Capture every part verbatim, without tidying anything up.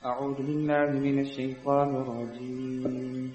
أعوذ بالله من الشيطان الرجيم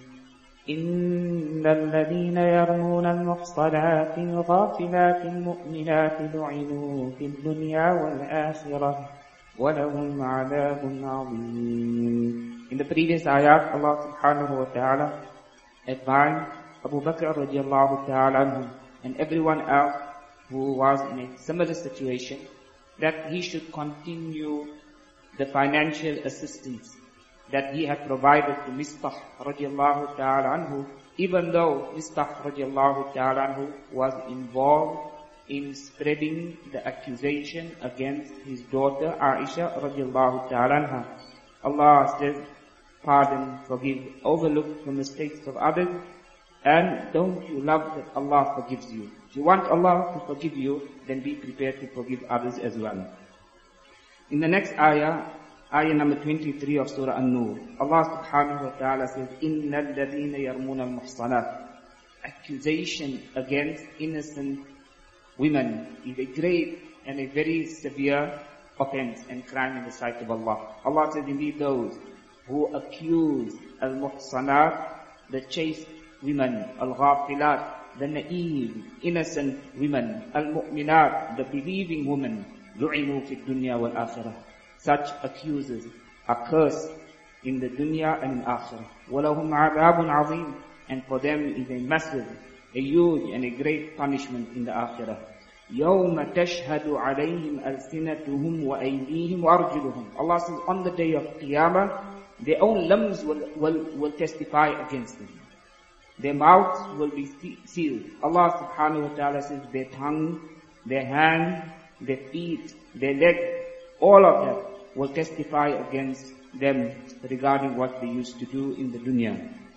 إن الذين يرمون المحصنات الغافلات المؤمنات لعنوا في الدنيا والآخرة وَلَهُمْ عَذَابٌ عَظِيمٌ. In the previous ayat, Allah subhanahu wa ta'ala advised Abu Bakr radiallahu ta'ala anhu and everyone else who was in a similar situation that he should continue the financial assistance that he had provided to Mistah radiallahu ta'ala anhu, even though Mistah radiallahu ta'ala anhu was involved in spreading the accusation against his daughter Aisha radiallahu ta'ala anha. Allah says, pardon, forgive, overlook the mistakes of others, and don't you love that Allah forgives you. If you want Allah to forgive you, then be prepared to forgive others as well. In the next ayah, ayah number twenty-three of Surah An-Nur, Allah subhanahu wa ta'ala says, إِنَّ الَّذِينَ يَرْمُونَ الْمُحْصَنَاتِ. Accusation against innocent women is a great and a very severe offense and crime in the sight of Allah. Allah says, indeed those who accuse al-muhsanat, the chaste women, al-ghafilat, the naive, innocent women, al-mu'minat, the believing women, lu'inu fi dunya wal akhirah. Such accusers are cursed in the dunya and in akhirah. وَلَهُمْ عَذَابٌ عَظِيمٌ. And for them is a massive, a huge and a great punishment in the akhirah. يَوْمَ تَشْهَدُ عَلَيْهِمْ أَلْسِنَتُهُمْ وَأَيْدِيهِمْ وَأَرْجُلُهُم. Allah says, on the day of Qiyamah, their own limbs will, will, will testify against them. Their mouths will be sealed. Allah subhanahu wa ta'ala says, their tongue, their hand, their feet, their leg, all of that will testify against them regarding what they used to do in the dunya.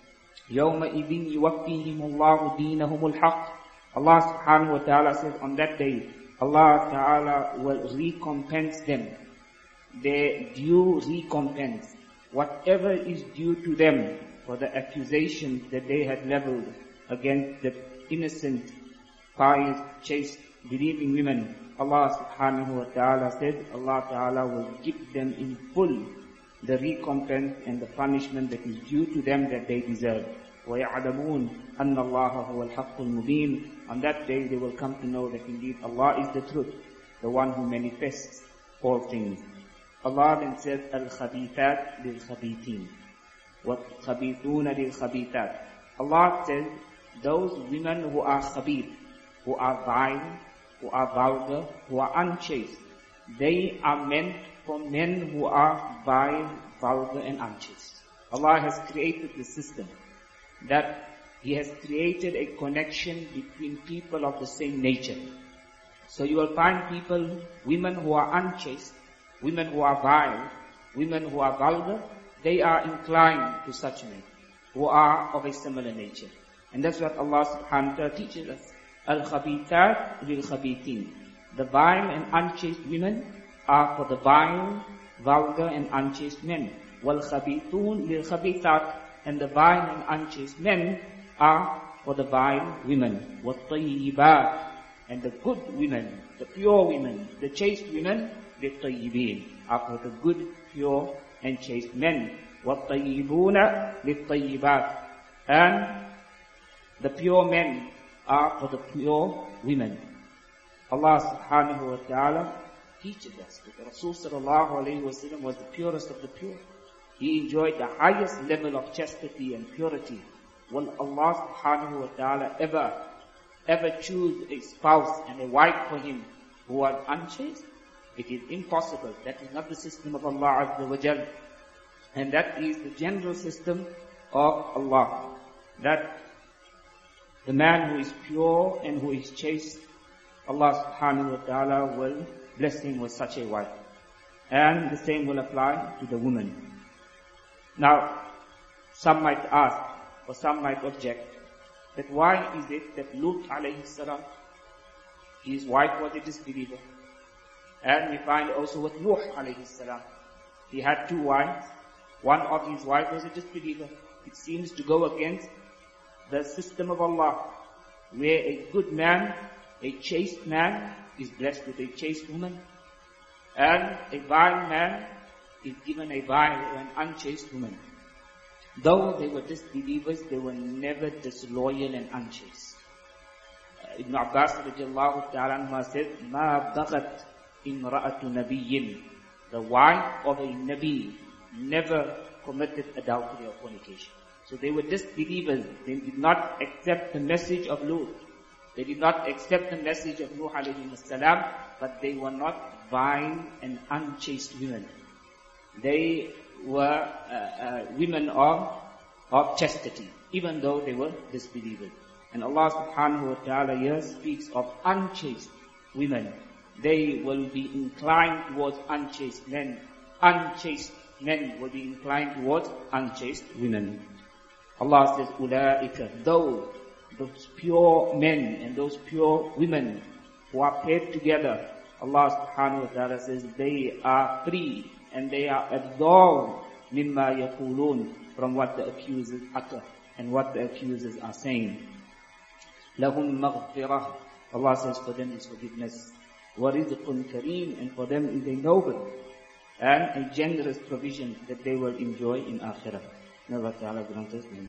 يَوْمَئِذٍ يُوَفِّيهِمُ اللَّهُ دِينَهُمُ الْحَقِّ. Allah subhanahu wa ta'ala says, on that day, Allah ta'ala will recompense them, their due recompense, whatever is due to them for the accusations that they had leveled against the innocent, pious, chaste, believing women. Allah subhanahu wa ta'ala said, Allah ta'ala will give them in full the recompense and the punishment that is due to them that they deserve. وَيَعْلَمُونَ أَنَّ اللَّهَ هُوَ الْحَقُّ الْمُبِينُ. On that day they will come to know that indeed Allah is the truth, the one who manifests all things. Allah then says, الْخَبِيثَاتِ لِلْخَبِيثِينَ وَالْخَبِيثُونَ لِلْخَبِيثَاتِ. Allah says, those women who are khabith, who are vile, who are vulgar, who are unchaste, they are meant for men who are vile, vulgar and unchaste. Allah has created the system that He has created a connection between people of the same nature. So you will find people, women who are unchaste, women who are vile, women who are vulgar, they are inclined to such men who are of a similar nature. And that's what Allah subhanahu wa ta'ala teaches us. Al-khabithat lil-khabithin. The vile and unchaste women are for the vile, vulgar and unchaste men. Wal-khabithun lil-khabithat. And the vile and unchaste men are for the vile women. Wat-tayyibat. And the good women, the pure women, the chaste women, the tayyibin, are for the good, pure and chaste men. Wat-tayyibuna lit-tayyibat. And the pure men are for the pure women. Allah subhanahu wa ta'ala teaches us that Rasul sallallahu alayhi wa sallam was the purest of the pure. He enjoyed the highest level of chastity and purity. Will Allah subhanahu wa ta'ala ever, ever choose a spouse and a wife for him who was unchaste? It is impossible. That is not the system of Allah Azza wa Jal. And that is the general system of Allah. That the man who is pure and who is chaste, Allah subhanahu wa ta'ala will bless him with such a wife. And the same will apply to the woman. Now, some might ask, or some might object, that why is it that Lut alayhi salam, his wife was a disbeliever? And we find also with Nuh alayhi salam, he had two wives. One of his wives was a disbeliever. It seems to go against the system of Allah, where a good man, a chaste man, is blessed with a chaste woman, and a vile man is given a bride or an unchaste woman, though they were disbelievers, they were never disloyal and unchaste. Uh, Ibn Abbas radiallahu ta'ala anhu said, مَا بَغَتْ إِمْرَأَةُ نَبِيٍّ. The wife of a Nabi never committed adultery or fornication. So they were disbelievers. They did not accept the message of Lut. They did not accept the message of Nuh alayhi salam, but they were not vile and unchaste women. They were uh, uh, women of, of chastity, even though they were disbelievers. And Allah subhanahu wa ta'ala here speaks of unchaste women. They will be inclined towards unchaste men. Unchaste men will be inclined towards unchaste women. Allah says, أُولَٰئِكَ, those, those pure men and those pure women who are paired together, Allah subhanahu wa ta'ala says, they are free and they are absolved مِمَّا يَقُولُونَ, from what the accusers utter and what the accusers are saying. لَهُمْ مَغْفِرَةٌ, Allah says, for them is forgiveness. وَرِزْقٌ كَرِيمٌ, and for them is a noble and a generous provision that they will enjoy in Akhirah. May Allah Ta'ala grant us.